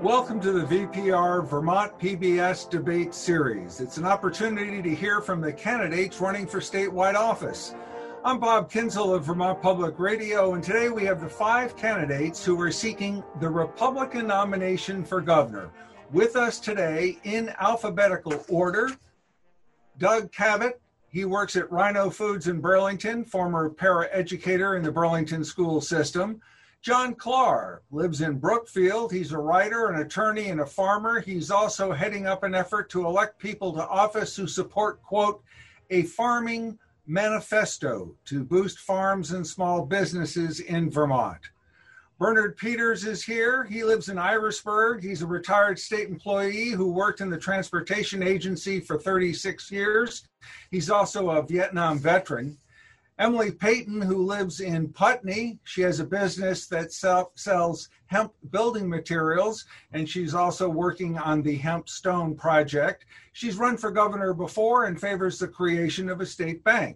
Welcome to the VPR Vermont PBS Debate Series. It's an opportunity to hear from the candidates running for statewide office. I'm Bob Kinzel of Vermont Public Radio, and today we have the 5 candidates who are seeking the Republican nomination for governor. With us today, in alphabetical order, Doug Cavett. He works at Rhino Foods in Burlington, former paraeducator in the Burlington school system. John Klar lives in Brookfield. He's a writer, an attorney, and a farmer. He's also heading up an effort to elect people to office who support, quote, a farming manifesto to boost farms and small businesses in Vermont. Bernard Peters is here. He lives in Irisburg. He's a retired state employee who worked in the transportation agency for 36 years. He's also a Vietnam veteran. Emily Payton, who lives in Putney, she has a business that sells hemp building materials, and she's also working on the Hemp Stone project. She's run for governor before and favors the creation of a state bank.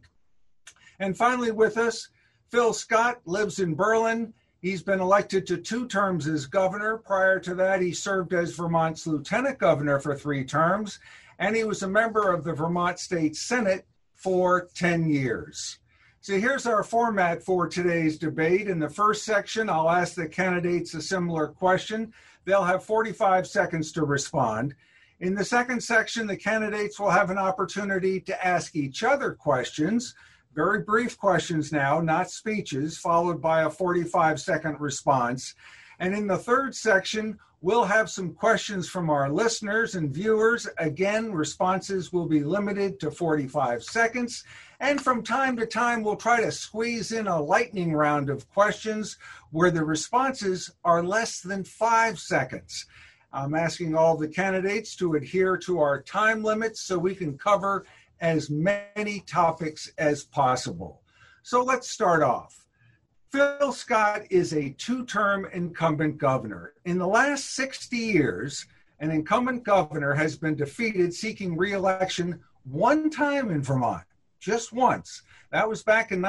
And finally with us, Phil Scott lives in Berlin. He's been elected to 2 terms as governor. Prior to that, he served as Vermont's lieutenant governor for 3 terms, and he was a member of the Vermont State Senate for 10 years. So here's our format for today's debate. In the first section, I'll ask the candidates a similar question. They'll have 45 seconds to respond. In the second section, the candidates will have an opportunity to ask each other questions, very brief questions now, not speeches, followed by a 45-second response. And in the third section, we'll have some questions from our listeners and viewers. Again, responses will be limited to 45 seconds. And from time to time, we'll try to squeeze in a lightning round of questions where the responses are less than 5 seconds. I'm asking all the candidates to adhere to our time limits so we can cover as many topics as possible. So let's start off. Phil Scott is a 2-term incumbent governor. In the last 60 years, an incumbent governor has been defeated seeking re-election 1 time in Vermont. Just once. That was back in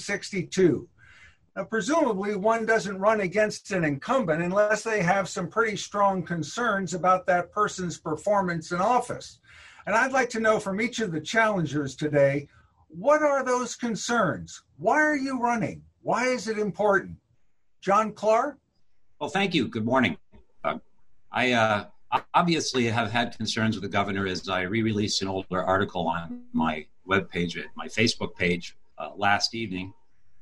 1962. Now, presumably, one doesn't run against an incumbent unless they have some pretty strong concerns about that person's performance in office. And I'd like to know from each of the challengers today, what are those concerns? Why are you running? Why is it important? John Klar? Well, thank you. Good morning. I obviously have had concerns with the governor as I re-released an older article on my webpage, at my Facebook page last evening.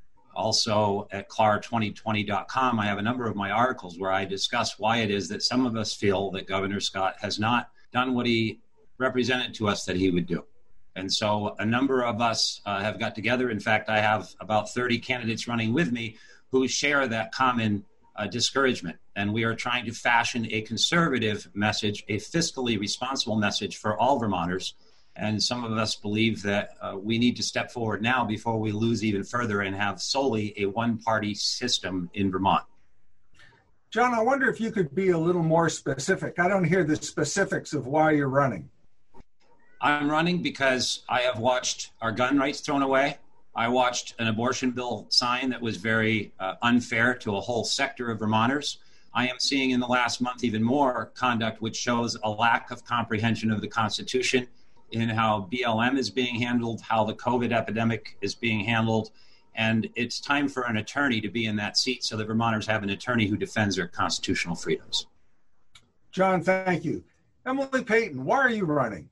Also at clar2020.com, I have a number of my articles where I discuss why it is that some of us feel that Governor Scott has not done what he represented to us that he would do. And so a number of us have got together. In fact, I have about 30 candidates running with me who share that common discouragement. And we are trying to fashion a conservative message, a fiscally responsible message for all Vermonters. And some of us believe that we need to step forward now before we lose even further and have solely a one-party system in Vermont. John, I wonder if you could be a little more specific. I don't hear the specifics of why you're running. I'm running because I have watched our gun rights thrown away. I watched an abortion bill signed that was very unfair to a whole sector of Vermonters. I am seeing in the last month even more conduct which shows a lack of comprehension of the Constitution in how BLM is being handled, how the COVID epidemic is being handled. And it's time for an attorney to be in that seat so that Vermonters have an attorney who defends their constitutional freedoms. John, thank you. Emily Payton, why are you running?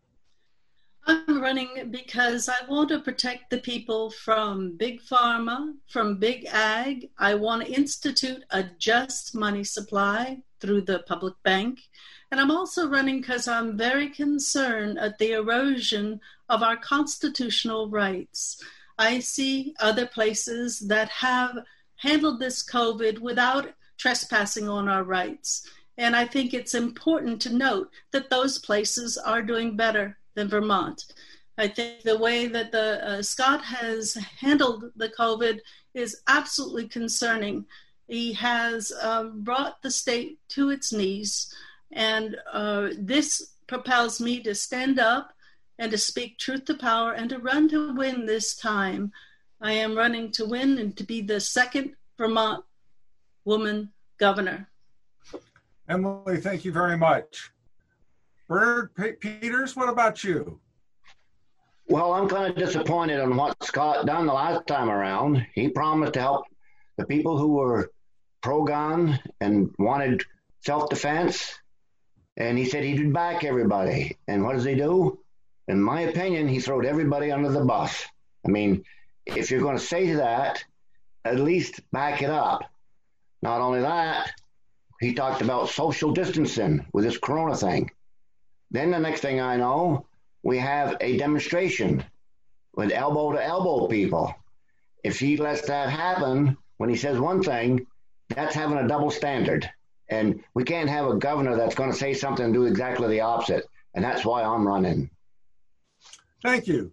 I'm running because I want to protect the people from big pharma, from big ag. I want to institute a just money supply through the public bank. And I'm also running because I'm very concerned at the erosion of our constitutional rights. I see other places that have handled this COVID without trespassing on our rights. And I think it's important to note that those places are doing better than Vermont. I think the way that the Scott has handled the COVID is absolutely concerning. He has brought the state to its knees, and this propels me to stand up and to speak truth to power and to run to win this time. I am running to win and to be the second Vermont woman governor. Emily, thank you very much. Bernard Peters, what about you? Well, I'm kind of disappointed in what Scott done the last time around. He promised to help the people who were pro-gun and wanted self-defense, and he said he'd back everybody. And what does he do? In my opinion, he throwed everybody under the bus. I mean, if you're going to say that, at least back it up. Not only that, he talked about social distancing with this corona thing. Then the next thing I know, we have a demonstration with elbow-to-elbow people. If he lets that happen, when he says one thing, that's having a double standard. And we can't have a governor that's going to say something and do exactly the opposite. And that's why I'm running. Thank you.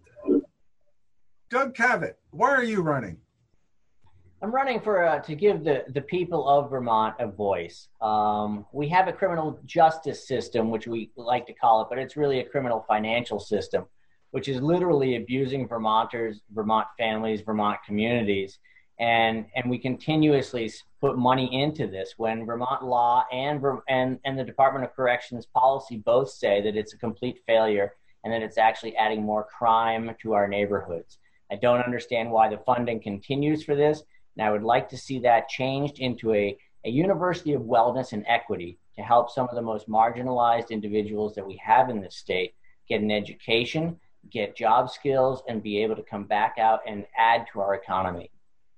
Doug Cavett, why are you running? I'm running for to give the people of Vermont a voice. We have a criminal justice system, which we like to call it, but it's really a criminal financial system, which is literally abusing Vermonters, Vermont families, Vermont communities. And we continuously put money into this when Vermont law and the Department of Corrections policy both say that it's a complete failure and that it's actually adding more crime to our neighborhoods. I don't understand why the funding continues for this, and I would like to see that changed into a university of wellness and equity to help some of the most marginalized individuals that we have in this state get an education, get job skills, and be able to come back out and add to our economy.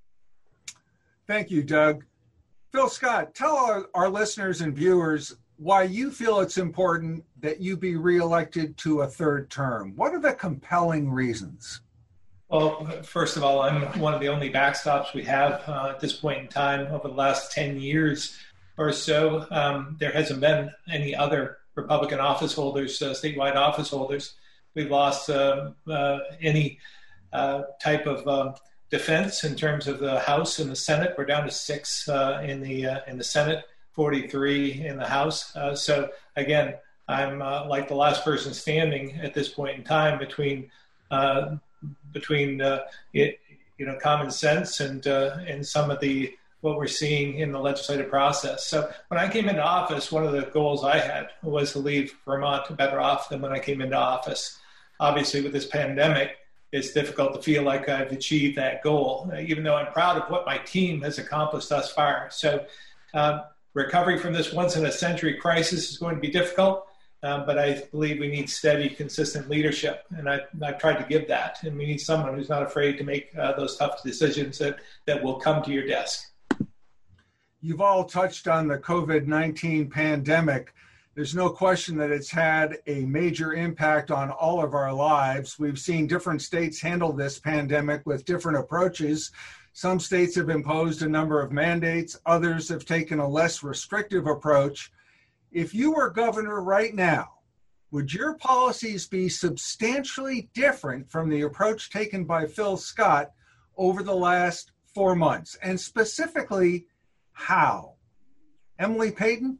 Thank you, Doug. Phil Scott, tell our listeners and viewers why you feel it's important that you be reelected to a third term. What are the compelling reasons? Well, first of all, I'm one of the only backstops we have at this point in time. Over the last 10 years or so, there hasn't been any other Republican office holders, statewide office holders. We've lost any type of defense in terms of the House and the Senate. We're down to 6 in the Senate, 43 in the House. So again, I'm like the last person standing at this point in time between common sense and some of what we're seeing in the legislative process. So when I came into office, one of the goals I had was to leave Vermont better off than when I came into office. Obviously, with this pandemic, it's difficult to feel like I've achieved that goal, even though I'm proud of what my team has accomplished thus far. So recovery from this once-in-a-century crisis is going to be difficult, but I believe we need steady, consistent leadership, and I've tried to give that. And we need someone who's not afraid to make those tough decisions that will come to your desk. You've all touched on the COVID-19 pandemic. There's no question that it's had a major impact on all of our lives. We've seen different states handle this pandemic with different approaches. Some states have imposed a number of mandates. Others have taken a less restrictive approach. If you were governor right now, would your policies be substantially different from the approach taken by Phil Scott over the last 4 months? And specifically, how? Emily Payton?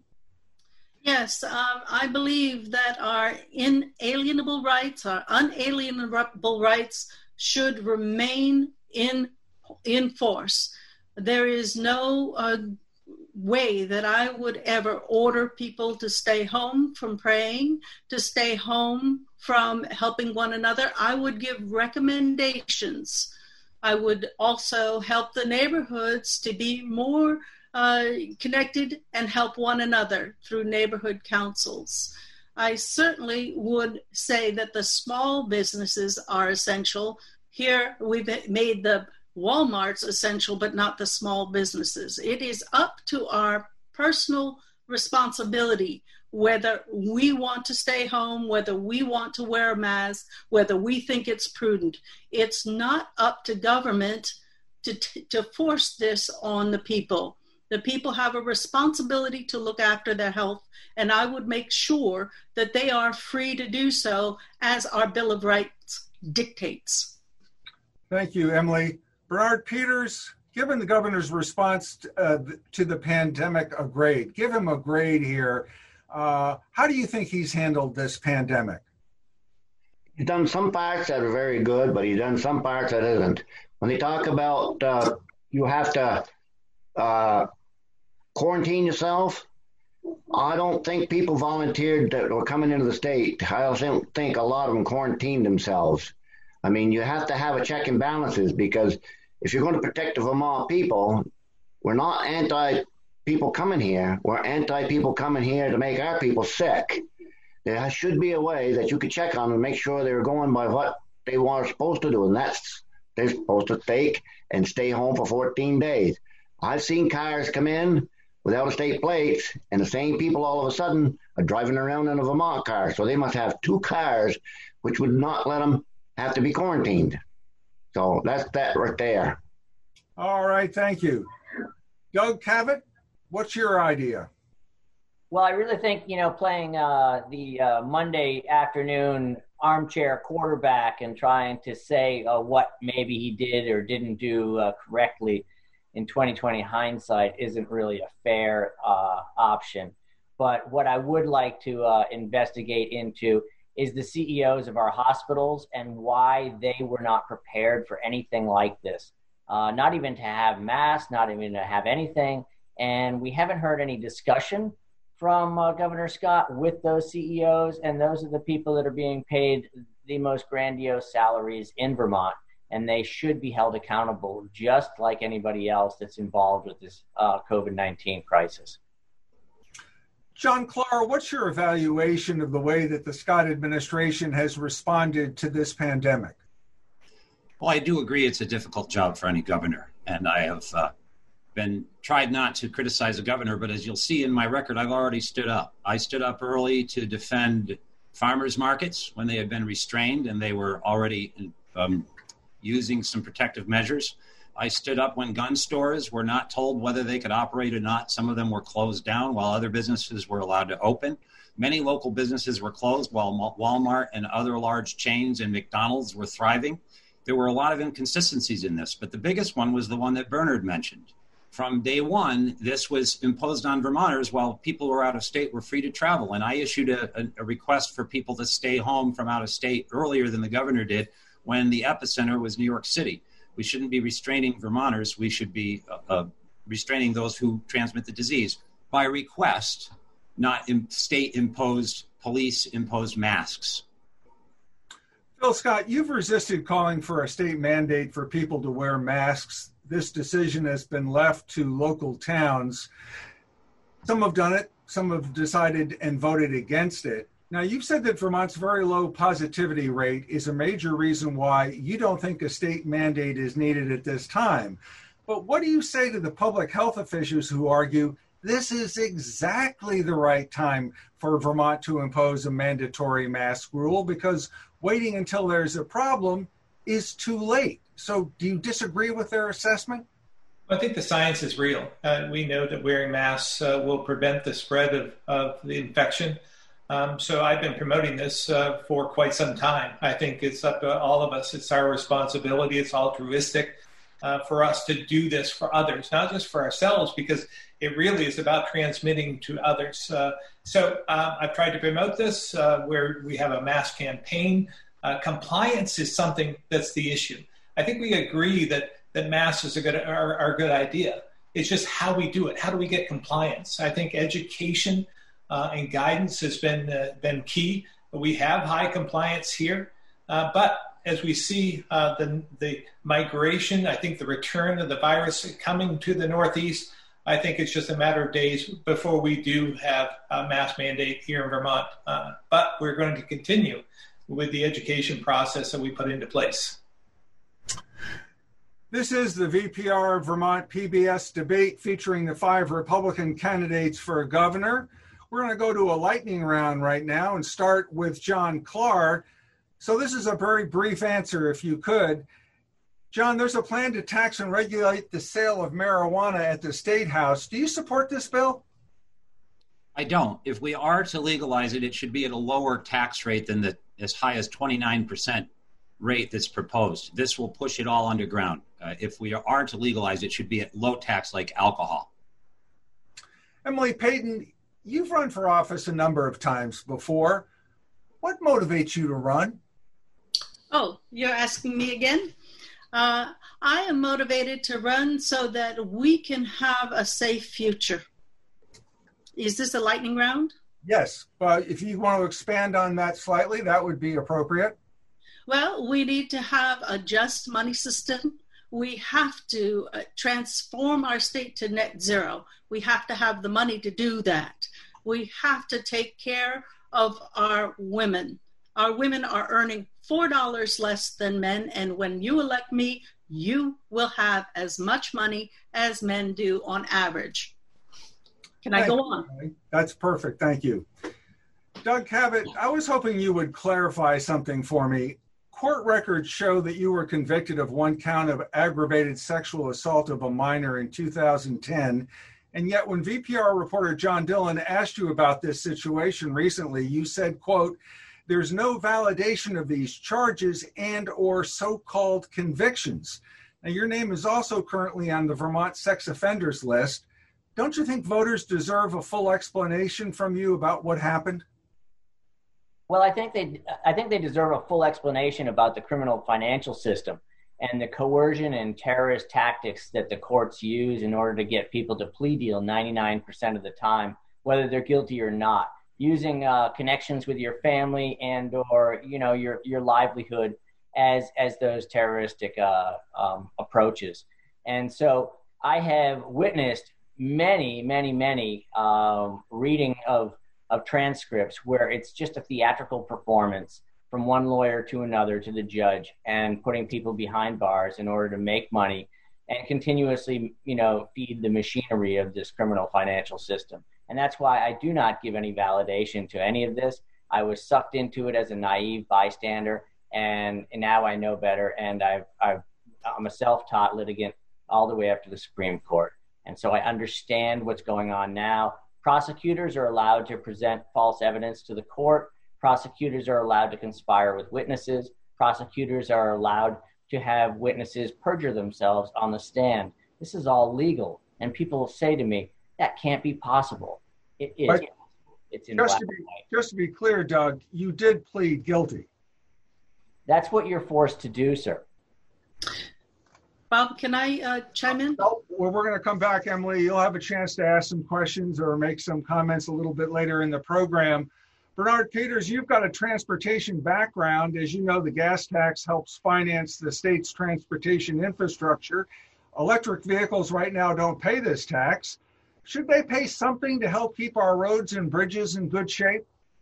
Yes, I believe that our inalienable rights, our unalienable rights should remain in force. There is no way that I would ever order people to stay home from praying, to stay home from helping one another. I would give recommendations. I would also help the neighborhoods to be more connected and help one another through neighborhood councils. I certainly would say that the small businesses are essential. Here we've made the Walmarts essential, but not the small businesses. It is up to our personal responsibility whether we want to stay home, whether we want to wear a mask, whether we think it's prudent. It's not up to government to force this on the people. The people have a responsibility to look after their health, and I would make sure that they are free to do so as our Bill of Rights dictates. Thank you, Emily. Bernard Peters, given the governor's response to the pandemic a grade, give him a grade here. How do you think he's handled this pandemic? He's done some parts that are very good, but he's done some parts that isn't. When they talk about you have to quarantine yourself, I don't think people volunteered that were coming into the state. I don't think a lot of them quarantined themselves. I mean, you have to have a check and balances, because if you're going to protect the Vermont people, we're not anti-people coming here. We're anti-people coming here to make our people sick. There should be a way that you could check on them and make sure they're going by what they were supposed to do, and that's they're supposed to take and stay home for 14 days. I've seen cars come in without state plates, and the same people all of a sudden are driving around in a Vermont car. So they must have 2 cars, which would not let them have to be quarantined. So that's that right there. All right, thank you. Doug Cavett, what's your idea? Well, I really think, playing the Monday afternoon armchair quarterback and trying to say what maybe he did or didn't do correctly in 2020 hindsight isn't really a fair option. But what I would like to investigate into is the CEOs of our hospitals and why they were not prepared for anything like this. Not even to have masks, not even to have anything. And we haven't heard any discussion from Governor Scott with those CEOs, and those are the people that are being paid the most grandiose salaries in Vermont, and they should be held accountable just like anybody else that's involved with this COVID-19 crisis. John Klar, what's your evaluation of the way that the Scott administration has responded to this pandemic? Well, I do agree it's a difficult job for any governor, and I have tried not to criticize the governor, but as you'll see in my record, I've already stood up. I stood up early to defend farmers markets when they had been restrained and they were already using some protective measures. I stood up when gun stores were not told whether they could operate or not. Some of them were closed down while other businesses were allowed to open. Many local businesses were closed while Walmart and other large chains and McDonald's were thriving. There were a lot of inconsistencies in this, but the biggest one was the one that Bernard mentioned. From day one, this was imposed on Vermonters while people who were out of state were free to travel. And I issued a request for people to stay home from out of state earlier than the governor did when the epicenter was New York City. We shouldn't be restraining Vermonters. We should be restraining those who transmit the disease by request, not state-imposed, police-imposed masks. Phil Scott, you've resisted calling for a state mandate for people to wear masks. This decision has been left to local towns. Some have done it. Some have decided and voted against it. Now, you've said that Vermont's very low positivity rate is a major reason why you don't think a state mandate is needed at this time. But what do you say to the public health officials who argue this is exactly the right time for Vermont to impose a mandatory mask rule because waiting until there's a problem is too late? So do you disagree with their assessment? I think the science is real. We know that wearing masks will prevent the spread of the infection. So I've been promoting this for quite some time. I think it's up to all of us. It's our responsibility. It's altruistic for us to do this for others, not just for ourselves, because it really is about transmitting to others. So I've tried to promote this where we have a mask campaign. Compliance is something that's the issue. I think we agree that masks are a good idea. It's just how we do it. How do we get compliance? I think education and guidance has been key. We have high compliance here, but as we see the migration, I think the return of the virus coming to the Northeast, I think it's just a matter of days before we do have a mask mandate here in Vermont. But we're going to continue with the education process that we put into place. This is the VPR Vermont PBS debate featuring the 5 Republican candidates for governor. We're going to go to a lightning round right now and start with John Klar. So this is a very brief answer, if you could. John, there's a plan to tax and regulate the sale of marijuana at the State House. Do you support this bill? I don't. If we are to legalize it, it should be at a lower tax rate than the as high as 29% rate that's proposed. This will push it all underground. If we are to legalize it, should be at low tax like alcohol. Emily Payton, you've run for office a number of times before. What motivates you to run? Oh, you're asking me again? I am motivated to run so that we can have a safe future. Is this a lightning round? Yes, but if you want to expand on that slightly, that would be appropriate. Well, we need to have a just money system. We have to transform our state to net zero. We have to have the money to do that. We have to take care of our women. Our women are earning $4 less than men, and when you elect me, you will have as much money as men do on average. Can I go on? That's perfect. Thank you. Doug Cabot, I was hoping you would clarify something for me. Court records show that you were convicted of one count of aggravated sexual assault of a minor in 2010. And yet when VPR reporter John Dillon asked you about this situation recently, you said, quote, "There's no validation of these charges and or so-called convictions." Now, your name is also currently on the Vermont sex offenders list. Don't you think voters deserve a full explanation from you about what happened? Well, I think they deserve a full explanation about the criminal financial system and the coercion and terrorist tactics that the courts use in order to get people to plea deal 99% of the time, whether they're guilty or not, using connections with your family and or your livelihood as those terroristic approaches. And so I have witnessed many reading of transcripts where it's just a theatrical performance from one lawyer to another to the judge and putting people behind bars in order to make money and continuously, feed the machinery of this criminal financial system. And that's why I do not give any validation to any of this. I was sucked into it as a naive bystander, and now I know better. And I'm a self-taught litigant all the way up to the Supreme Court. And so I understand what's going on now. Prosecutors are allowed to present false evidence to the court. Prosecutors are allowed to conspire with witnesses. Prosecutors are allowed to have witnesses perjure themselves on the stand. This is all legal. And people say to me, that can't be possible. It is. But it's in black and white. Just to be clear, Doug, you did plead guilty. That's what you're forced to do, sir. Bob, can I chime in? Well, we're going to come back, Emily. You'll have a chance to ask some questions or make some comments a little bit later in the program. Bernard Peters, you've got a transportation background. As you know, the gas tax helps finance the state's transportation infrastructure. Electric vehicles right now don't pay this tax. Should they pay something to help keep our roads and bridges in good shape?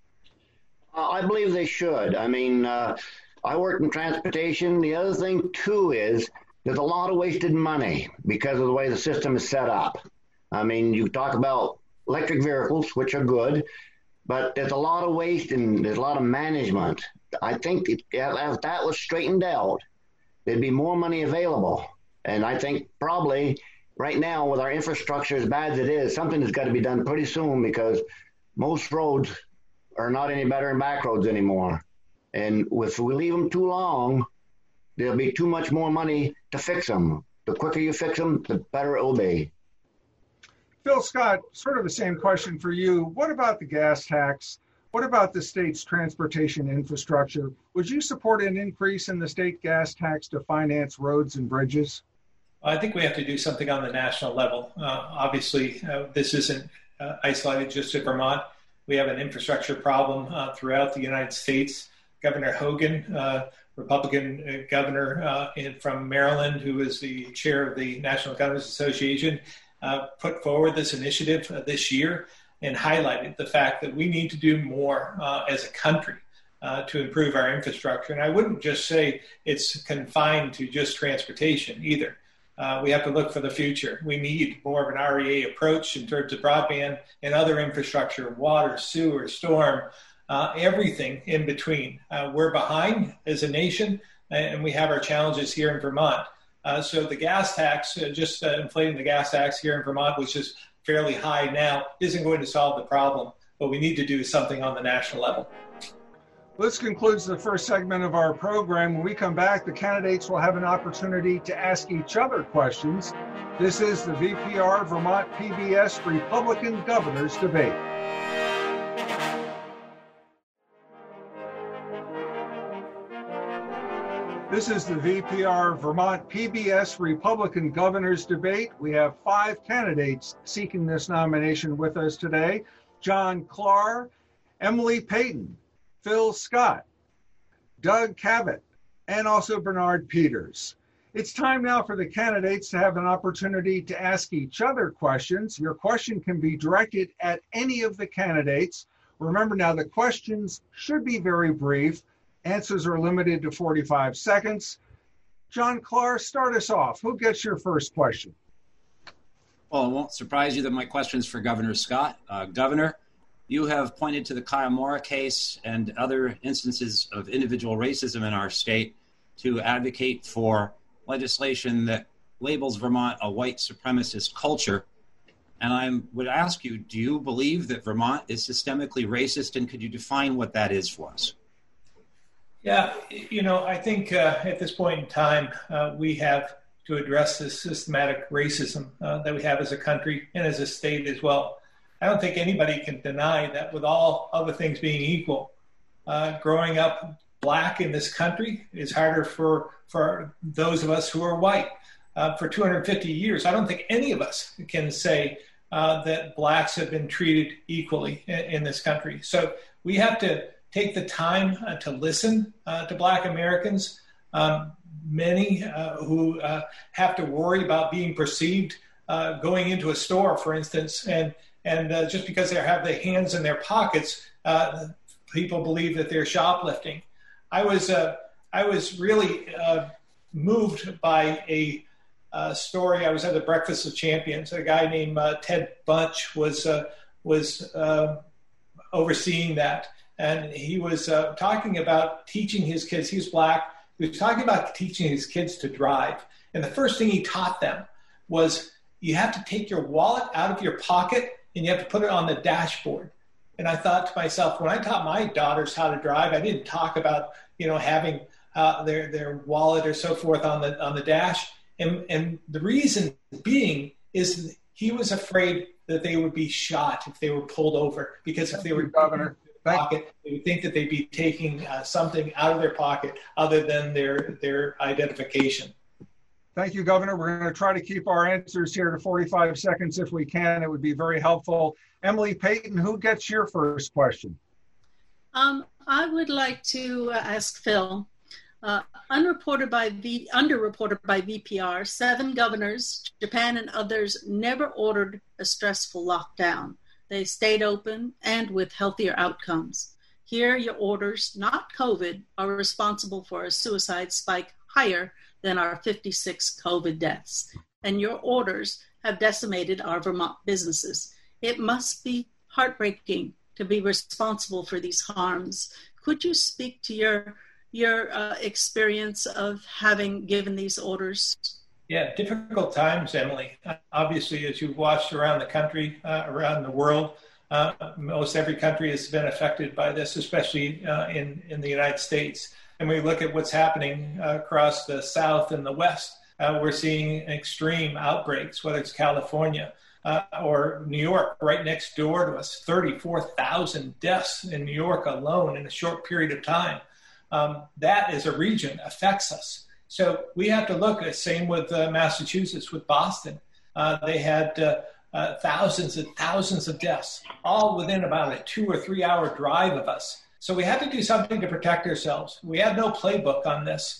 I believe they should. I mean, I work in transportation. The other thing, too, is there's a lot of wasted money because of the way the system is set up. I mean, you talk about electric vehicles, which are good, but there's a lot of waste and there's a lot of management. I think if that was straightened out, there'd be more money available. And I think probably right now with our infrastructure as bad as it is, something has got to be done pretty soon because most roads are not any better than back roads anymore. And if we leave them too long, there'll be too much more money to fix them. The quicker you fix them, the better it will be. Phil Scott, sort of the same question for you. What about the gas tax? What about the state's transportation infrastructure? Would you support an increase in the state gas tax to finance roads and bridges? I think we have to do something on the national level. Obviously, this isn't isolated just to Vermont. We have an infrastructure problem throughout the United States. Governor Hogan, Republican governor from Maryland, who is the chair of the National Governors Association, put forward this initiative this year and highlighted the fact that we need to do more as a country to improve our infrastructure. And I wouldn't just say it's confined to just transportation either. We have to look for the future. We need more of an REA approach in terms of broadband and other infrastructure, water, sewer, storm, everything in between. We're behind as a nation, and we have our challenges here in Vermont. So the gas tax, just inflating the gas tax here in Vermont, which is fairly high now, isn't going to solve the problem. But we need to do something on the national level. This concludes the first segment of our program. When we come back, the candidates will have an opportunity to ask each other questions. This is the VPR Vermont PBS Republican Governors Debate. This is the VPR Vermont PBS Republican Governor's Debate. We have 5 candidates seeking this nomination with us today: John Clark, Emily Payton, Phil Scott, Doug Cabot, and also Bernard Peters. It's time now for the candidates to have an opportunity to ask each other questions. Your question can be directed at any of the candidates. Remember now, the questions should be very brief. Answers are limited to 45 seconds. John Clark, start us off. Who gets your first question? Well, it won't surprise you that my question is for Governor Scott. Governor, you have pointed to the Kayamura case and other instances of individual racism in our state to advocate for legislation that labels Vermont a white supremacist culture. And I would ask you, do you believe that Vermont is systemically racist, and could you define what that is for us? Yeah, I think at this point in time, we have to address this systematic racism that we have as a country and as a state as well. I don't think anybody can deny that with all other things being equal, growing up Black in this country is harder for those of us who are white. For 250 years, I don't think any of us can say that Blacks have been treated equally in this country. So we have to take the time to listen to Black Americans, many who have to worry about being perceived going into a store, for instance, and just because they have their hands in their pockets, people believe that they're shoplifting. I was really moved by a story. I was at the Breakfast of Champions. A guy named Ted Bunch was overseeing that. And he was talking about teaching his kids. He was Black. He was talking about teaching his kids to drive. And the first thing he taught them was you have to take your wallet out of your pocket and you have to put it on the dashboard. And I thought to myself, when I taught my daughters how to drive, I didn't talk about having their wallet or so forth on the dash. And the reason being is he was afraid that they would be shot if they were pulled over, because if they were Governor. Pocket, they would think that they'd be taking something out of their pocket other than their identification. Thank you, Governor. We're going to try to keep our answers here to 45 seconds if we can. It would be very helpful. Emily Payton, who gets your first question? I would like to ask Phil. Underreported by VPR, 7 governors, Japan and others, never ordered a stressful lockdown. They stayed open and with healthier outcomes. Here, your orders, not COVID, are responsible for a suicide spike higher than our 56 COVID deaths. And your orders have decimated our Vermont businesses. It must be heartbreaking to be responsible for these harms. Could you speak to your experience of having given these orders? Yeah, difficult times, Emily. Obviously, as you've watched around the country, around the world, most every country has been affected by this, especially in the United States. And we look at what's happening across the South and the West. We're seeing extreme outbreaks, whether it's California or New York, right next door to us. 34,000 deaths in New York alone in a short period of time. That as a region affects us. So we have to look, same with Massachusetts, with Boston. They had thousands and thousands of deaths, all within about a 2 or 3 hour drive of us. So we had to do something to protect ourselves. We had no playbook on this.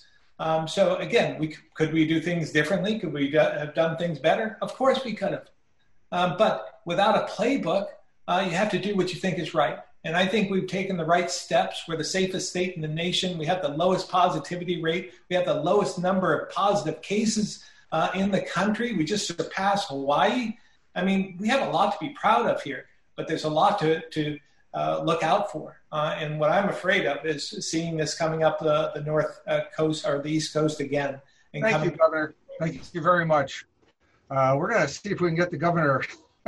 So again, could we do things differently? Could we have done things better? Of course we could have. But without a playbook, you have to do what you think is right. And I think we've taken the right steps. We're the safest state in the nation. We have the lowest positivity rate. We have the lowest number of positive cases in the country. We just surpassed Hawaii. I mean, we have a lot to be proud of here, but there's a lot to look out for. And what I'm afraid of is seeing this coming up the North Coast or the East Coast again. And Thank you, Governor. Thank you very much. We're going to see if we can get the governor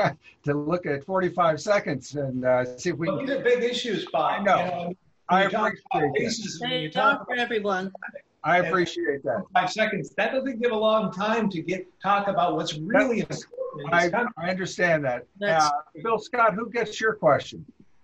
to look at 45 seconds and see if we can. These are big issues, Bob. I know. I appreciate that. Talk for everyone. I appreciate that. 5 seconds. That doesn't give a long time to talk about what's really important. I understand that. Phil Scott, who gets your question?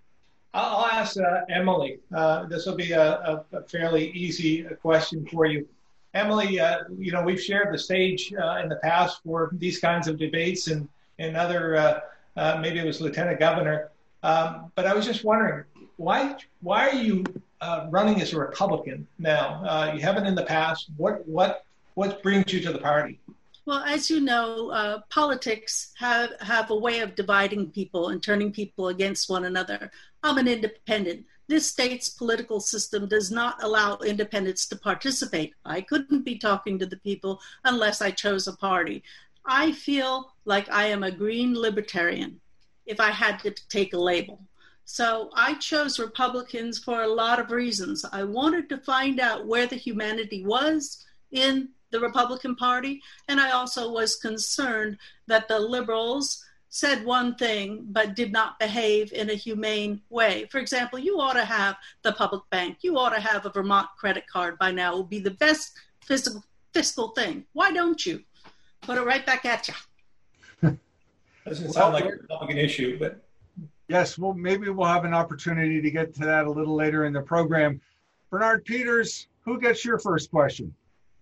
I'll ask Emily. This will be a fairly easy question for you. Emily, we've shared the stage in the past for these kinds of debates and other, maybe it was Lieutenant Governor. But I was just wondering, why are you running as a Republican now? You haven't in the past. What brings you to the party? Well, as you know, politics have a way of dividing people and turning people against one another. I'm an independent. This state's political system does not allow independents to participate. I couldn't be talking to the people unless I chose a party. I feel like I am a green libertarian if I had to take a label. So I chose Republicans for a lot of reasons. I wanted to find out where the humanity was in the Republican Party, and I also was concerned that the liberals said one thing but did not behave in a humane way. For example, you ought to have the public bank. You ought to have a Vermont credit card by now. It would be the best fiscal thing. Why don't you? Put it right back at you. Doesn't sound like a Republican issue, but... Yes, well, maybe we'll have an opportunity to get to that a little later in the program. Bernard Peters, who gets your first question?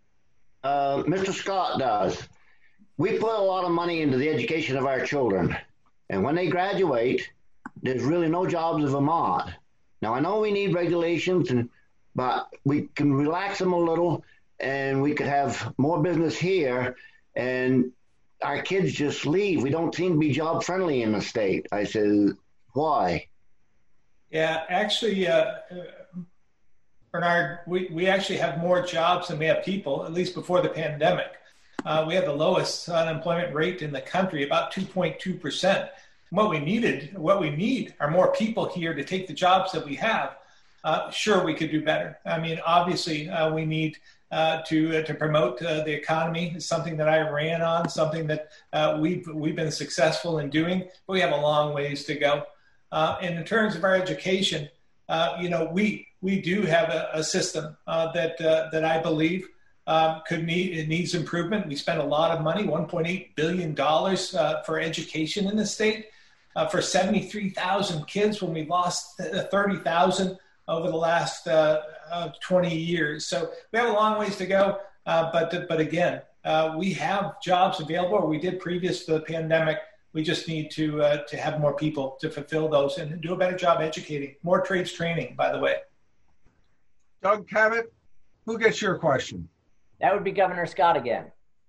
Mr. Scott does. We put a lot of money into the education of our children, and when they graduate, there's really no jobs in Vermont. Now, I know we need regulations, but we can relax them a little, and we could have more business here, and our kids just leave. We don't seem to be job-friendly in the state. I said, why? Yeah, actually, Bernard, we actually have more jobs than we have people, at least before the pandemic. We have the lowest unemployment rate in the country, about 2.2%. What we need are more people here to take the jobs that we have. Sure, we could do better. I mean, obviously, we need to promote the economy. It's something that I ran on, something that we've been successful in doing, but we have a long ways to go. And in terms of our education, we do have a system that I believe needs improvement. We spend a lot of money, $1.8 billion for education in the state, for 73,000 kids when we lost 30,000 over the last 20 years. So we have a long ways to go. But again, we have jobs available, or we did previous to the pandemic. We just need to have more people to fulfill those and do a better job educating. More trades training, by the way. Doug Cabot, who gets your question? That would be Governor Scott again.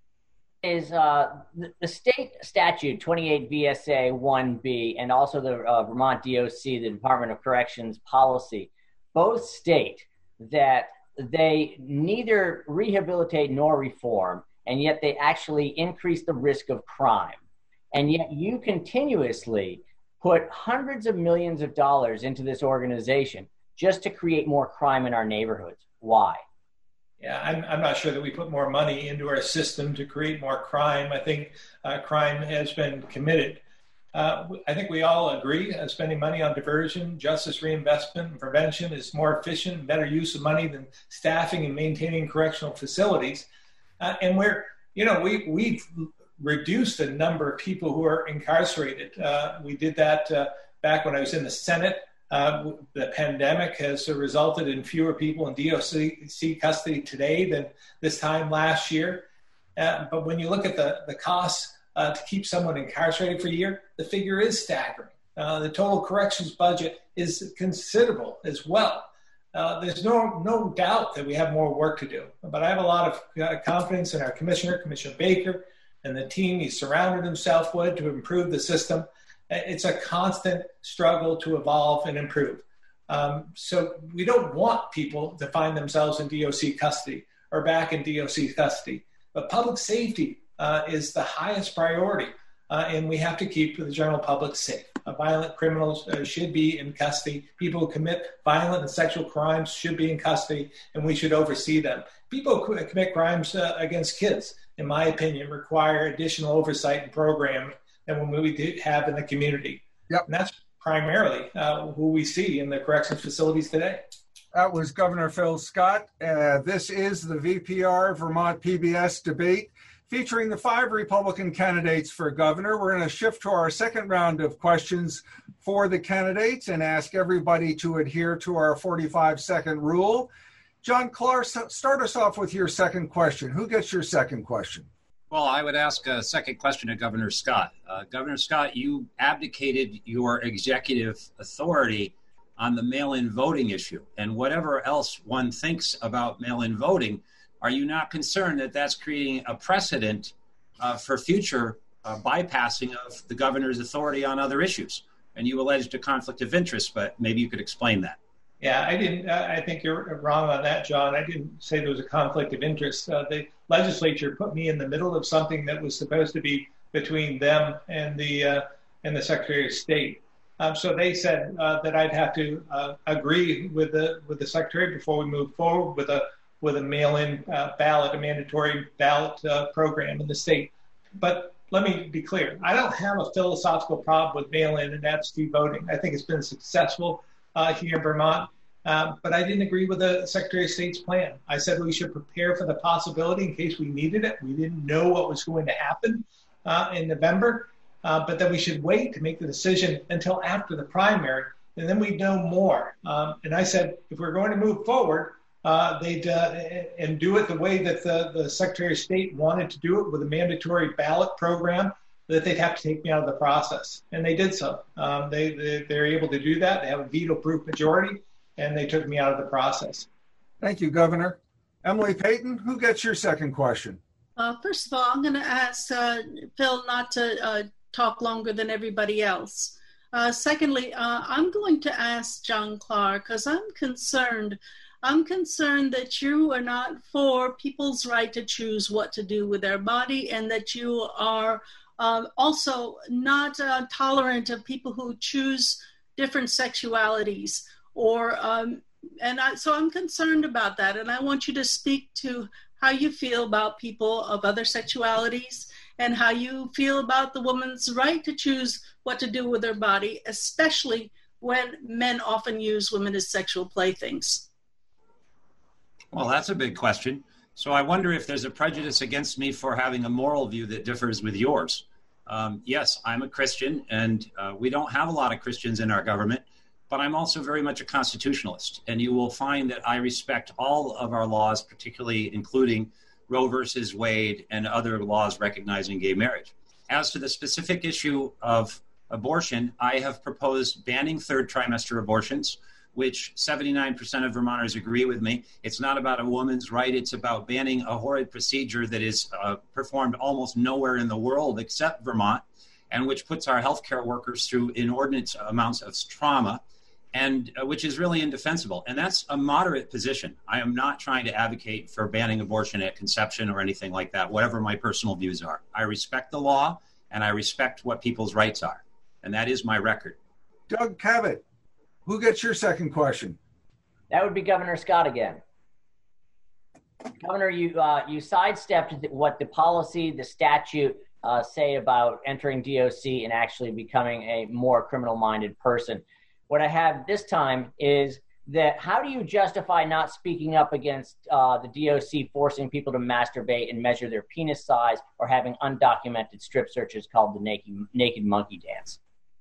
Is the state statute 28 VSA 1B and also the Vermont DOC, the Department of Corrections policy, both state that they neither rehabilitate nor reform, and yet they actually increase the risk of crime. And yet you continuously put hundreds of millions of dollars into this organization just to create more crime in our neighborhoods. Why? Yeah, I'm not sure that we put more money into our system to create more crime. I think crime has been committed. I think we all agree spending money on diversion, justice reinvestment, and prevention is more efficient and better use of money than staffing and maintaining correctional facilities. And we've reduced the number of people who are incarcerated. We did that back when I was in the Senate. The pandemic has resulted in fewer people in DOC custody today than this time last year. But when you look at the costs to keep someone incarcerated for a year, the figure is staggering. The total corrections budget is considerable as well. There's no doubt that we have more work to do. But I have a lot of confidence in our Commissioner Baker, and the team he surrounded himself with to improve the system. It's a constant struggle to evolve and improve. So we don't want people to find themselves in DOC custody or back in DOC custody. But public safety is the highest priority, and we have to keep the general public safe. Violent criminals should be in custody. People who commit violent and sexual crimes should be in custody, and we should oversee them. People who commit crimes against kids, in my opinion, require additional oversight and programming than what we did have in the community. Yep. And that's primarily who we see in the corrections facilities today. That was Governor Phil Scott. This is the VPR Vermont PBS debate featuring the 5 Republican candidates for governor. We're going to shift to our second round of questions for the candidates and ask everybody to adhere to our 45-second rule. John Clark, start us off with your second question. Who gets your second question? Well, I would ask a second question to Governor Scott. Governor Scott, you abdicated your executive authority on the mail-in voting issue. And whatever else one thinks about mail-in voting, are you not concerned that that's creating a precedent for future bypassing of the governor's authority on other issues? And you alleged a conflict of interest, but maybe you could explain that. Yeah, I didn't. I think you're wrong on that, John. I didn't say there was a conflict of interest. The legislature put me in the middle of something that was supposed to be between them and the Secretary of State. So they said that I'd have to agree with the Secretary before we move forward with a mail-in ballot, a mandatory ballot program in the state. But let me be clear. I don't have a philosophical problem with mail-in and absentee voting. I think it's been successful here in Vermont, but I didn't agree with the Secretary of State's plan. I said we should prepare for the possibility in case we needed it. We didn't know what was going to happen in November, but that we should wait to make the decision until after the primary, and then we'd know more. And I said if we're going to move forward, they'd and do it the way that the Secretary of State wanted to do it with a mandatory ballot program, that they'd have to take me out of the process. And they did so. They're able to do that. They have a veto-proof majority, and they took me out of the process. Thank you, Governor. Emily Payton, who gets your second question? First of all, I'm going to ask Phil not to talk longer than everybody else. Secondly, I'm going to ask John Clark, because I'm concerned that you are not for people's right to choose what to do with their body, and that you are also not tolerant of people who choose different sexualities, so I'm concerned about that, and I want you to speak to how you feel about people of other sexualities and how you feel about the woman's right to choose what to do with her body, especially when men often use women as sexual playthings. Well, that's a big question. So I wonder if there's a prejudice against me for having a moral view that differs with yours. Yes, I'm a Christian, and we don't have a lot of Christians in our government, but I'm also very much a constitutionalist. And you will find that I respect all of our laws, particularly including Roe versus Wade and other laws recognizing gay marriage. As to the specific issue of abortion, I have proposed banning third trimester abortions, which 79% of Vermonters agree with me. It's not about a woman's right. It's about banning a horrid procedure that is performed almost nowhere in the world except Vermont, and which puts our healthcare workers through inordinate amounts of trauma, and which is really indefensible. And that's a moderate position. I am not trying to advocate for banning abortion at conception or anything like that, whatever my personal views are. I respect the law, and I respect what people's rights are. And that is my record. Doug Cabot, who gets your second question? That would be Governor Scott again. Governor, you sidestepped what the policy, the statute say about entering DOC and actually becoming a more criminal-minded person. What I have this time is that how do you justify not speaking up against the DOC forcing people to masturbate and measure their penis size, or having undocumented strip searches called the naked monkey dance?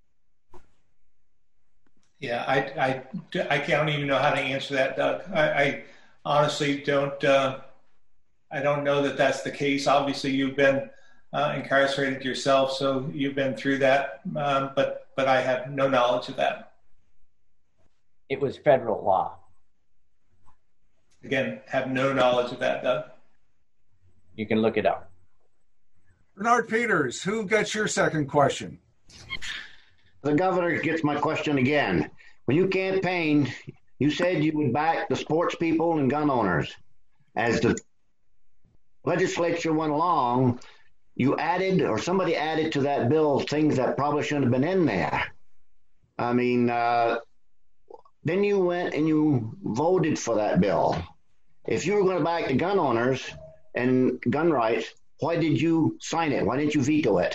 Yeah, I don't even know how to answer that, Doug. I honestly don't. I don't know that that's the case. Obviously, you've been incarcerated yourself, so you've been through that. But I have no knowledge of that. It was federal law. Again, have no knowledge of that, Doug. You can look it up. Bernard Peters, who gets your second question? The governor gets my question again. When you campaigned, you said you would back the sports people and gun owners. As the legislature went along, you added, or somebody added to that bill, things that probably shouldn't have been in there. I mean, then you went and you voted for that bill. If you were going to back the gun owners and gun rights, why did you sign it? Why didn't you veto it?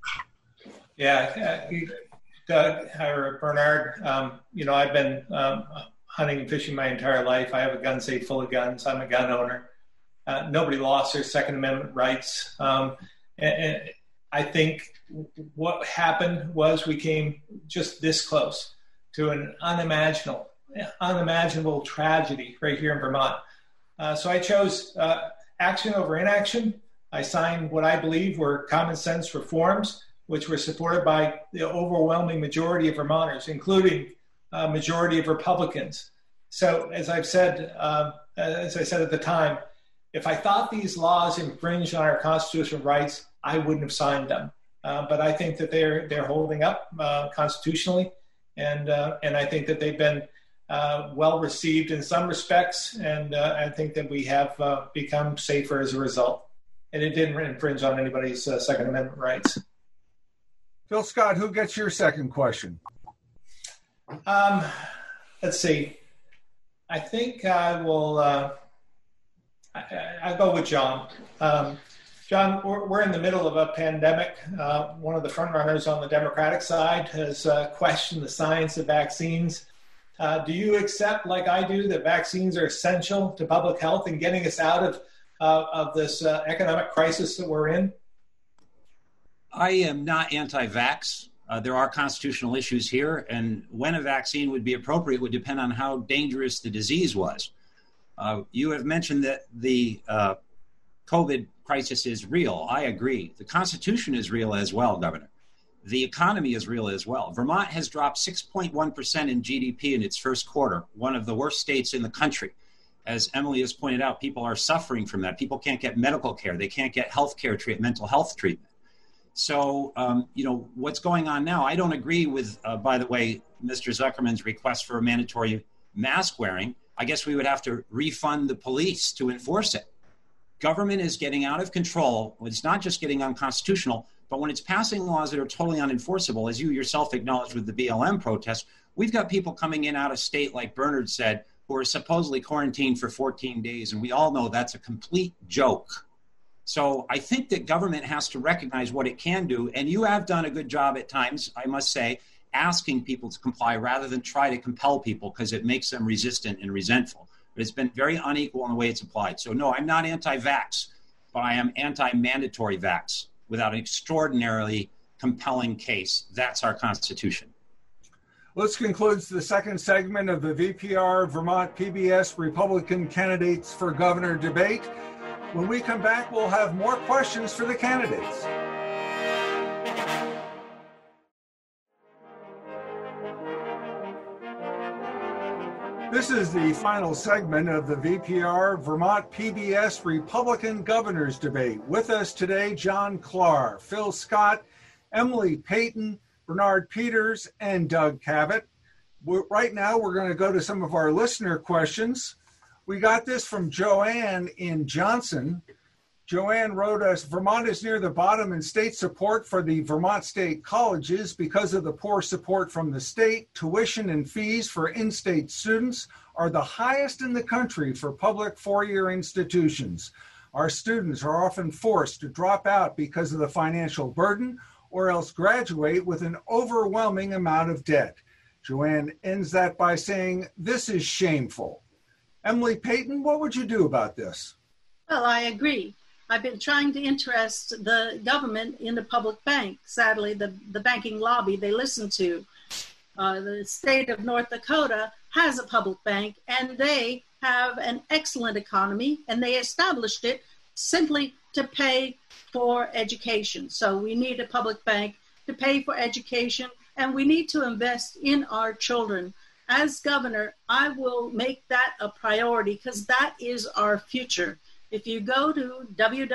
Yeah, Doug or Bernard, I've been hunting and fishing my entire life. I have a gun safe full of guns. I'm a gun owner. Nobody lost their Second Amendment rights. And I think what happened was we came just this close to an unimaginable tragedy right here in Vermont. So I chose action over inaction. I signed what I believe were common sense reforms, which were supported by the overwhelming majority of Vermonters, including a majority of Republicans. So as I said at the time, if I thought these laws infringed on our constitutional rights, I wouldn't have signed them. But I think that they're holding up constitutionally, and I think that they've been well received in some respects, and I think that we have become safer as a result. And it didn't infringe on anybody's Second Amendment rights. Phil Scott, who gets your second question? Let's see. I think I will. I'll go with John. John, we're in the middle of a pandemic. One of the front runners on the Democratic side has questioned the science of vaccines. Do you accept, like I do, that vaccines are essential to public health and getting us out of this economic crisis that we're in? I am not anti-vax. There are constitutional issues here, and when a vaccine would be appropriate would depend on how dangerous the disease was. You have mentioned that the COVID crisis is real. I agree. The Constitution is real as well, Governor. The economy is real as well. Vermont has dropped 6.1% in GDP in its first quarter, one of the worst states in the country. As Emily has pointed out, people are suffering from that. People can't get medical care. They can't get health care treatment, mental health treatment. So, what's going on now, I don't agree with, by the way, Mr. Zuckerman's request for a mandatory mask wearing. I guess we would have to refund the police to enforce it. Government is getting out of control. It's not just getting unconstitutional, but when it's passing laws that are totally unenforceable, as you yourself acknowledged with the BLM protest, we've got people coming in out of state, like Bernard said, who are supposedly quarantined for 14 days. And we all know that's a complete joke. So I think that government has to recognize what it can do. And you have done a good job at times, I must say, asking people to comply rather than try to compel people because it makes them resistant and resentful. But it's been very unequal in the way it's applied. So no, I'm not anti-vax, but I am anti-mandatory vax without an extraordinarily compelling case. That's our Constitution. Well, this concludes the second segment of the VPR Vermont PBS Republican Candidates for Governor debate. When we come back, we'll have more questions for the candidates. This is the final segment of the VPR Vermont PBS Republican Governors Debate. With us today, John Klar, Phil Scott, Emily Payton, Bernard Peters, and Doug Cabot. Right now, we're going to go to some of our listener questions. We got this from Joanne in Johnson. Joanne wrote us, Vermont is near the bottom in state support for the Vermont State Colleges because of the poor support from the state. Tuition and fees for in-state students are the highest in the country for public four-year institutions. Our students are often forced to drop out because of the financial burden or else graduate with an overwhelming amount of debt. Joanne ends that by saying, this is shameful. Emily Payton, what would you do about this? Well, I agree. I've been trying to interest the government in the public bank. Sadly, the banking lobby they listen to. The state of North Dakota has a public bank, and they have an excellent economy, and they established it simply to pay for education. So we need a public bank to pay for education, and we need to invest in our children. As governor, I will make that a priority because that is our future. If you go to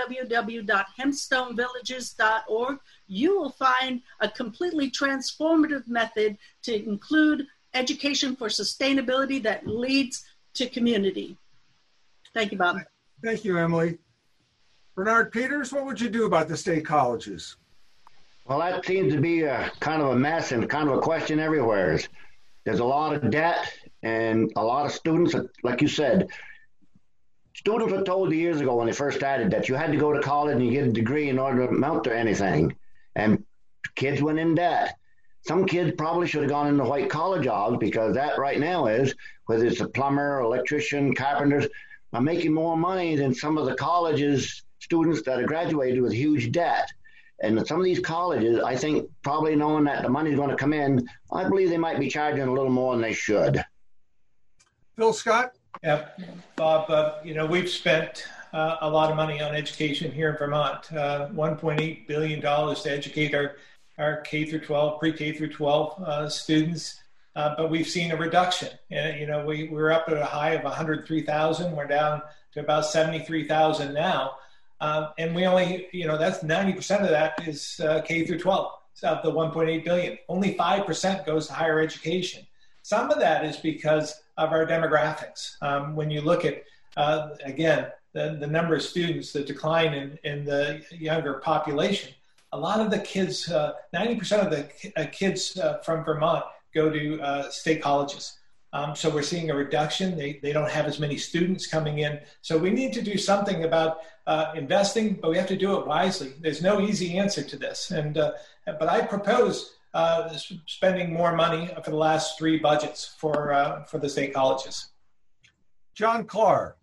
www.hempstonevillages.org, you will find a completely transformative method to include education for sustainability that leads to community. Thank you, Bob. Thank you, Emily. Bernard Peters, what would you do about the state colleges? Well, that seems to be a kind of a mess and kind of a question everywhere. There's a lot of debt and a lot of students, like you said, students were told years ago when they first started that you had to go to college and you get a degree in order to amount to anything. And kids went in debt. Some kids probably should have gone into white collar jobs because that right now is, whether it's a plumber, electrician, carpenters, are making more money than some of the colleges students that have graduated with huge debt. And some of these colleges, I think, probably knowing that the money's going to come in, I believe they might be charging a little more than they should. Phil Scott? Yeah, Bob, we've spent a lot of money on education here in Vermont, $1.8 billion to educate our K through 12, pre-K through 12 students. But we've seen a reduction. We were up at a high of 103,000. We're down to about 73,000 now. And we only, that's 90% of that is K through 12. It's of the 1.8 billion. Only 5% goes to higher education. Some of that is because of our demographics. When you look at, again, the number of students, the decline in the younger population, a lot of the kids, 90% of the kids from Vermont go to state colleges. So we're seeing a reduction. They don't have as many students coming in. So we need to do something about investing, but we have to do it wisely. There's no easy answer to this. But I propose spending more money for the last 3 budgets for the state colleges. John Clark.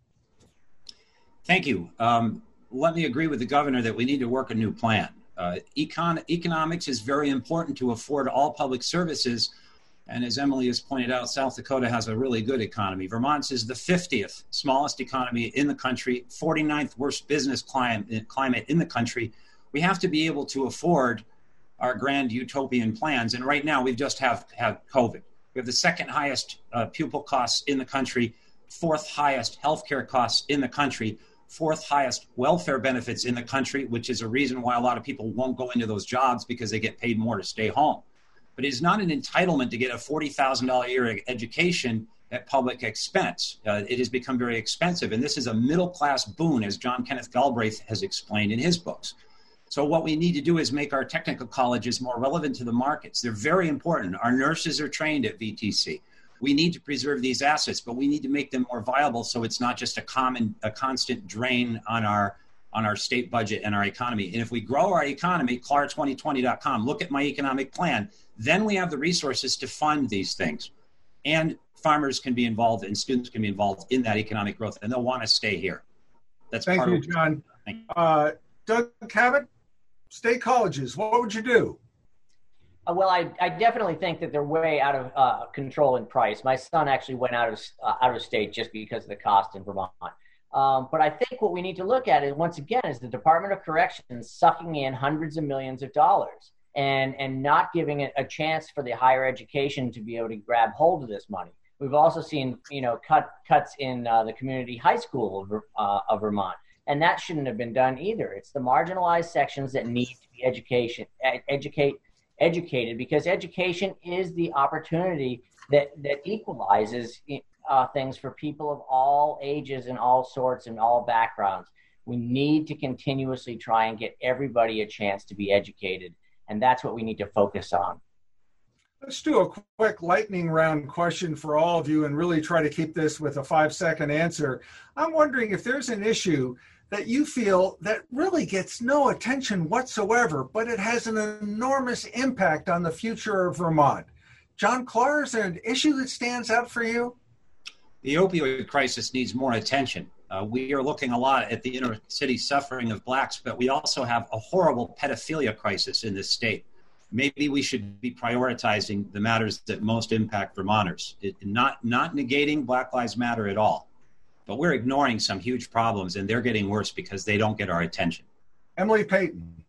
Thank you. Let me agree with the governor that we need to work a new plan. Economics is very important to afford all public services. And as Emily has pointed out, South Dakota has a really good economy. Vermont's is the 50th smallest economy in the country, 49th worst business climate in the country. We have to be able to afford our grand utopian plans. And right now, we've just had COVID. We have the second highest pupil costs in the country, 4th highest healthcare costs in the country, 4th highest welfare benefits in the country, which is a reason why a lot of people won't go into those jobs because they get paid more to stay home. But it is not an entitlement to get a $40,000 a year education at public expense. It has become very expensive. And this is a middle-class boon, as John Kenneth Galbraith has explained in his books. So what we need to do is make our technical colleges more relevant to the markets. They're very important. Our nurses are trained at VTC. We need to preserve these assets, but we need to make them more viable so it's not just a constant drain on our state budget and our economy. And if we grow our economy, clar2020.com, look at my economic plan, then we have the resources to fund these things. And farmers can be involved and students can be involved in that economic growth, and they'll want to stay here. That's Thank part you, of John. Thank you. Doug Cabot, state colleges, what would you do? Well, I definitely think that they're way out of control in price. My son actually went out of state just because of the cost in Vermont. But I think what we need to look at is, once again, is the Department of Corrections sucking in hundreds of millions of dollars and not giving it a chance for the higher education to be able to grab hold of this money. We've also seen, cuts in the community high school of Vermont, and that shouldn't have been done either. It's the marginalized sections that need to be educated, because education is the opportunity that equalizes things for people of all ages and all sorts and all backgrounds. We need to continuously try and get everybody a chance to be educated, and that's what we need to focus on. Let's do a quick lightning round question for all of you and really try to keep this with a 5-second answer. I'm wondering if there's an issue that you feel that really gets no attention whatsoever, but it has an enormous impact on the future of Vermont. John Clark, is there an issue that stands out for you? The opioid crisis needs more attention. We are looking a lot at the inner city suffering of blacks, but we also have a horrible pedophilia crisis in this state. Maybe we should be prioritizing the matters that most impact Vermonters, not negating Black Lives Matter at all. But we're ignoring some huge problems, and they're getting worse because they don't get our attention. Emily Payton.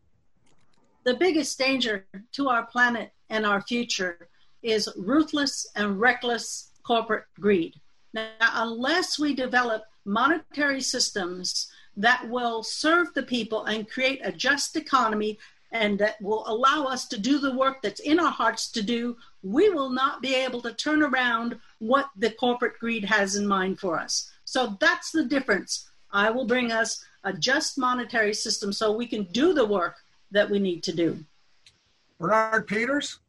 The biggest danger to our planet and our future is ruthless and reckless corporate greed. Now, unless we develop monetary systems that will serve the people and create a just economy and that will allow us to do the work that's in our hearts to do, we will not be able to turn around what the corporate greed has in mind for us. So that's the difference. I will bring us a just monetary system so we can do the work that we need to do. Bernard Peters?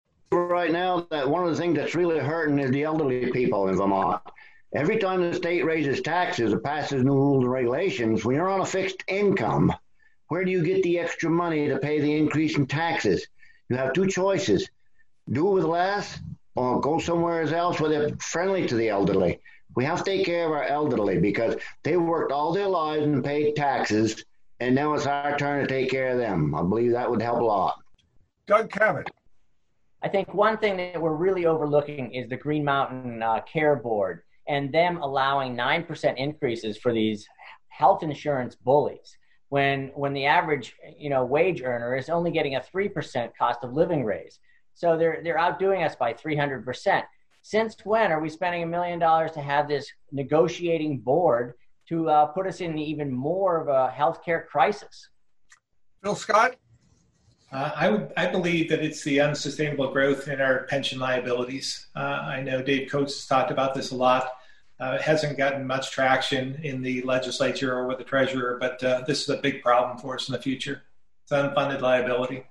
Right now, that one of the things that's really hurting is the elderly people in Vermont. Every time the state raises taxes or passes new rules and regulations, when you're on a fixed income, where do you get the extra money to pay the increase in taxes? You have 2 choices. Do it with less or go somewhere else where they're friendly to the elderly. We have to take care of our elderly because they worked all their lives and paid taxes, and now it's our turn to take care of them. I believe that would help a lot. Doug Cabot. I think one thing that we're really overlooking is the Green Mountain Care Board and them allowing 9% increases for these health insurance bullies when the average wage earner is only getting a 3% cost of living raise. So they're outdoing us by 300%. Since when are we spending $1 million to have this negotiating board to put us in even more of a healthcare crisis? Phil Scott? I believe that it's the unsustainable growth in our pension liabilities. I know Dave Coates has talked about this a lot. It hasn't gotten much traction in the legislature or with the treasurer, but this is a big problem for us in the future. It's unfunded liability.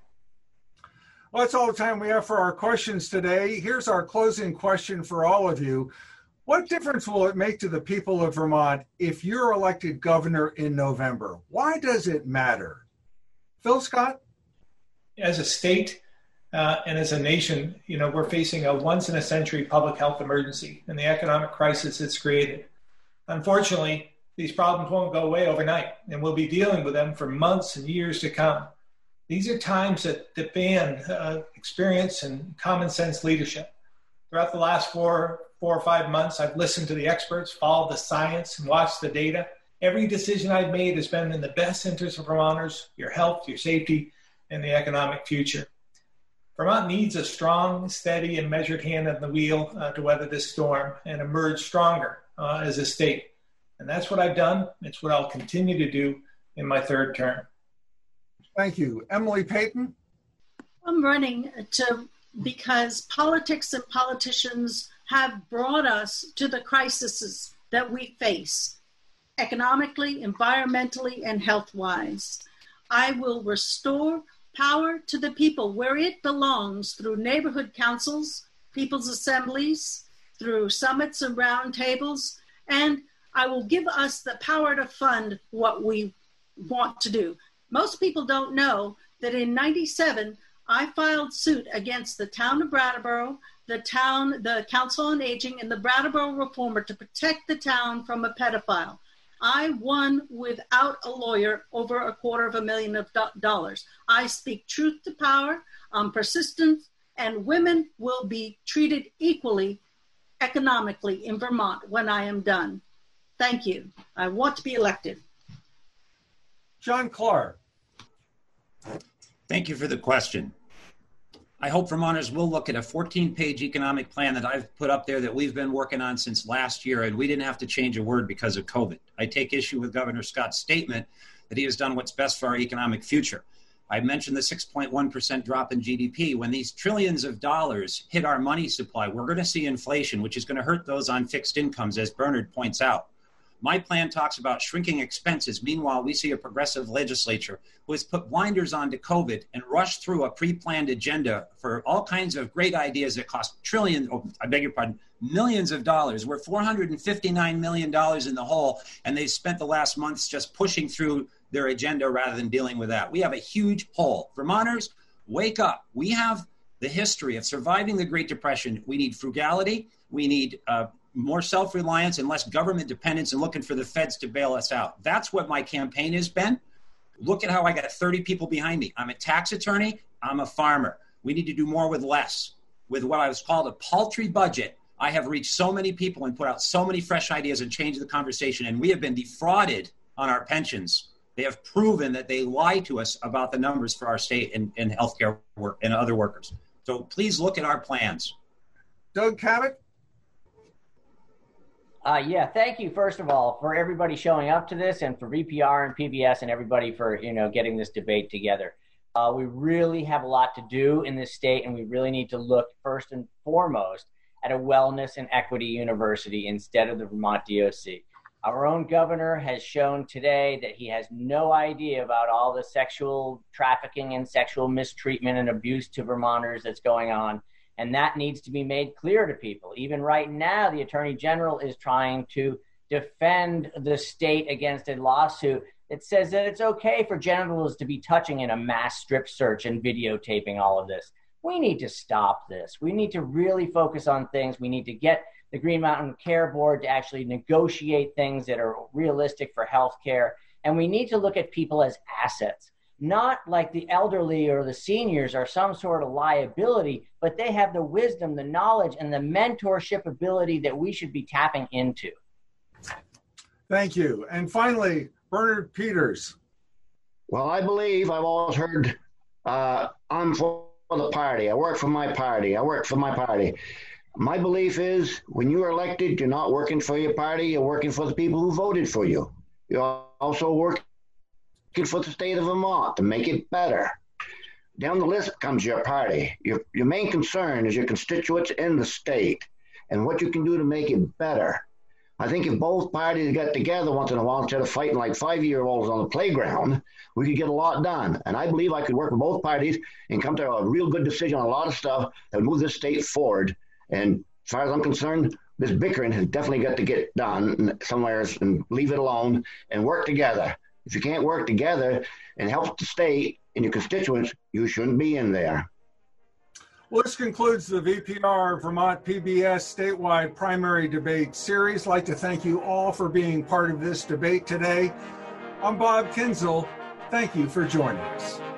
Well, that's all the time we have for our questions today. Here's our closing question for all of you. What difference will it make to the people of Vermont if you're elected governor in November? Why does it matter? Phil Scott? As a state and as a nation, we're facing a once-in-a-century public health emergency and the economic crisis it's created. Unfortunately, these problems won't go away overnight, and we'll be dealing with them for months and years to come. These are times that demand experience and common sense leadership. Throughout the last 4 or 5 months, I've listened to the experts, followed the science, and watched the data. Every decision I've made has been in the best interest of Vermonters, your health, your safety, and the economic future. Vermont needs a strong, steady, and measured hand on the wheel to weather this storm and emerge stronger as a state. And that's what I've done. It's what I'll continue to do in my third term. Thank you. Emily Payton? I'm running because politics and politicians have brought us to the crises that we face, economically, environmentally, and health-wise. I will restore power to the people where it belongs through neighborhood councils, people's assemblies, through summits and roundtables, and I will give us the power to fund what we want to do. Most people don't know that in '97, I filed suit against the town of Brattleboro, the Council on Aging, and the Brattleboro Reformer to protect the town from a pedophile. I won without a lawyer over $250,000. I speak truth to power. I'm persistent, and women will be treated equally economically in Vermont when I am done. Thank you. I want to be elected. John Clark. Thank you for the question. I hope Vermonters will look at a 14-page economic plan that I've put up there that we've been working on since last year, and we didn't have to change a word because of COVID. I take issue with Governor Scott's statement that he has done what's best for our economic future. I mentioned the 6.1% drop in GDP. When these trillions of dollars hit our money supply, we're going to see inflation, which is going to hurt those on fixed incomes, as Bernard points out. My plan talks about shrinking expenses. Meanwhile, we see a progressive legislature who has put blinders onto COVID and rushed through a pre-planned agenda for all kinds of great ideas that cost millions of dollars. We're $459 million in the hole, and they spent the last months just pushing through their agenda rather than dealing with that. We have a huge hole. Vermonters, wake up. We have the history of surviving the Great Depression. We need frugality. We need more self-reliance and less government dependence and looking for the feds to bail us out. That's what my campaign has been. Look at how I got 30 people behind me. I'm a tax attorney. I'm a farmer. We need to do more with less. With what I was called a paltry budget, I have reached so many people and put out so many fresh ideas and changed the conversation. And we have been defrauded on our pensions. They have proven that they lie to us about the numbers for our state and healthcare work and other workers. So please look at our plans. Doug Cabot? Thank you, first of all, for everybody showing up to this and for VPR and PBS and everybody for, getting this debate together. We really have a lot to do in this state, and we really need to look first and foremost at a wellness and equity university instead of the Vermont DOC. Our own governor has shown today that he has no idea about all the sexual trafficking and sexual mistreatment and abuse to Vermonters that's going on. And that needs to be made clear to people. Even right now, the Attorney General is trying to defend the state against a lawsuit that says that it's okay for genitals to be touching in a mass strip search and videotaping all of this. We need to stop this. We need to really focus on things. We need to get the Green Mountain Care Board to actually negotiate things that are realistic for health care. And we need to look at people as assets. not like the elderly or the seniors are some sort of liability, but they have the wisdom, the knowledge, and the mentorship ability that we should be tapping into. Thank you. And finally, Bernard Peters. Well, I believe I've always heard I'm for the party. I work for my party. I work for my party. My belief is when you're elected, you're not working for your party. You're working for the people who voted for you. You're also working for the state of Vermont to make it better. Down the list comes your party. Your main concern is your constituents in the state and what you can do to make it better. I think if both parties got together once in a while instead of fighting like 5-year-olds on the playground, we could get a lot done. And I believe I could work with both parties and come to a real good decision on a lot of stuff that would move this state forward. And as far as I'm concerned, this bickering has definitely got to get done somewhere and leave it alone and work together. If you can't work together and help the state and your constituents, you shouldn't be in there. Well, this concludes the VPR Vermont PBS statewide primary debate series. I'd like to thank you all for being part of this debate today. I'm Bob Kinzel. Thank you for joining us.